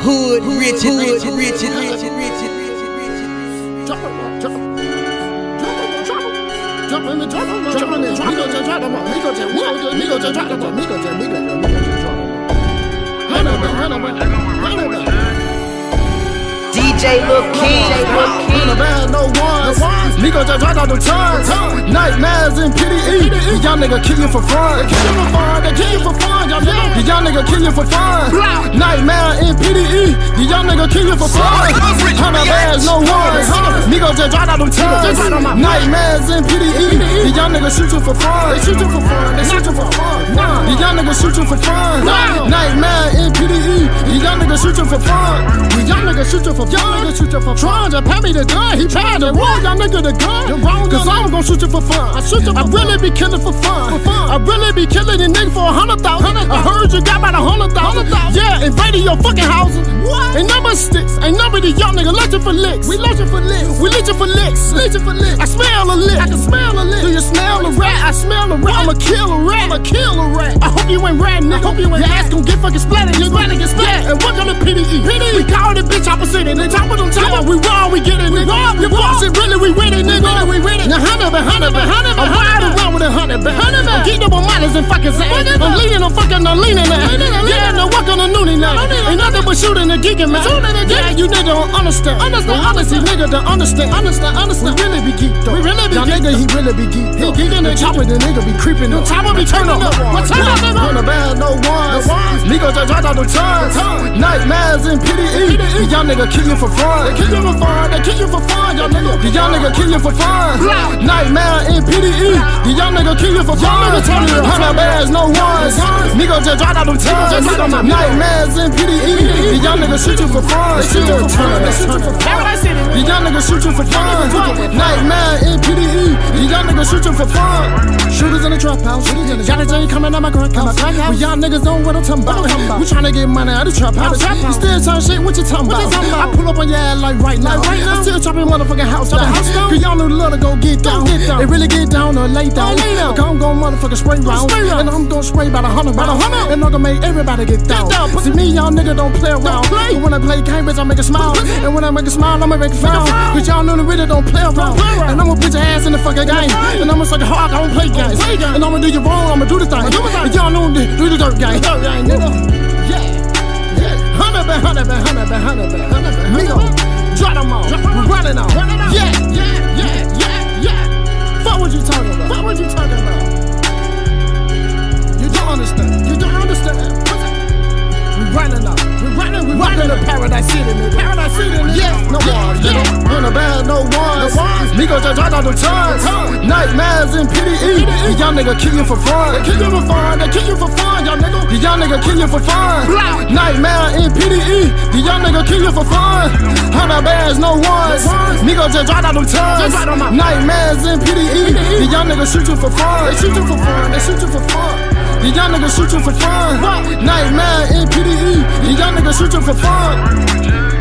Hood, Richard. DJ Lil King. No ones. Nigga just dropped out the tons. Nightmares in PDE. The young nigga kill you for fun. They kill you for fun. The young nigga kill you for fun. Nightmare in PDE. The young nigga kill you for fun. 100 bands, no ones. Nigga just dropped out the tons. Nightmares in PDE. The young nigga shoot you for fun. They shoot you for fun. They shoot you for fun. The young nigga shoot you for fun. Nightmare in PDE. The young nigga shoot you for fun. The young nigga shoot you for fun. Trying to pay me the gun, he tried to roll y'all nigga the gun. Cause I'm gon' shoot you for fun. I really be killing for fun. I really be killing the nigga for 100,000. I heard you got about 100,000. Yeah, invading your fucking houses. What? Ain't number sticks, ain't number the young nigga looking for licks. We looking for licks. We looking for licks. I smell a lick. I can smell a lick. Do you smell a rat? I smell a rat. I'ma kill a rat. I hope you ain't rat, nigga. Your ass gon' get fucking splattered. Your ass get splattered. And what gonna PDE? We call the bitch opposite and they top of them top. We raw, we get it, nigga. You bullshit, really, we with it, nigga. Now 100 I'm riding around with 100 I'm getting up on models and fucking say I'm leaning, I'm leaning now. Yeah, no walk on the noonie now. Ain't nothing but shooting and geeking, man. Yeah, you nigga don't understand. Honestly, nigga don't understand. We really be geeked though. Y'all nigga, he really be geeked. He geeking the chopper, the nigga be creeping up. Chopper be turning up. What turn up, nigga? On the band, no ones. Nigga just dropped out the tons. Nightmares in PDE. The young nigga kill you for fun. They kill you for fun, y'all nigga. The young nigga kill you for fun. Nightmare in PDE. The young nigga kill you for fun. 100 bands, no ones. Nigga just dropped out them tons. Nightmares in PDE. The young nigga shoot you for fun. They shoot you for fun. The young nigga shoot you for fun. Nightmare in PDE. The young nigga shoot you for fun. Shooters in the trap house. Johnny Jane coming out my crack house. We y'all niggas know what I'm talking about. We tryna get money out of the trap house. You still talking shit, what you talking about? I pull up on your ass like right now. I'm still chopping motherfucking house down. Cause y'all know the love to go get down. They really get down or lay down. Cause I'm gon' motherfucking spray round. And I'm gon' spray by the 100 round. And I'm gon' make everybody get down. See me, y'all nigga don't play around. But when I play game, bitch, I make a smile. And when I make a smile, I'ma make a frown. Cause y'all know the really don't play around. And I'ma put your ass in the fucking game. And I'ma suck it hard, I don't play games. And I'ma do you wrong, I'ma do the thing. And y'all know do the dirt game. Yeah. 100 band. Migo, drop them all. We running out. Yeah. Fuck what you talking about. You don't understand. We running out. We running to Paradise City, nigga. Yeah, no ones, nigga. On the band, no ones. Migo just dropped out the tons. Nightmares in PDE. The young nigga kill you for fun. They kill you for fun, y'all nigga. The young nigga kill you for fun. Nightmare in PDE. The young nigga kill you for fun. 100 bands, no ones. Migo just dropped out the tons. Nightmares in PDE. The young nigga shoot you for fun. They shoot you for fun. The young nigga shoot you for fun. Nightmare in PDE. The young nigga shoot you for fun.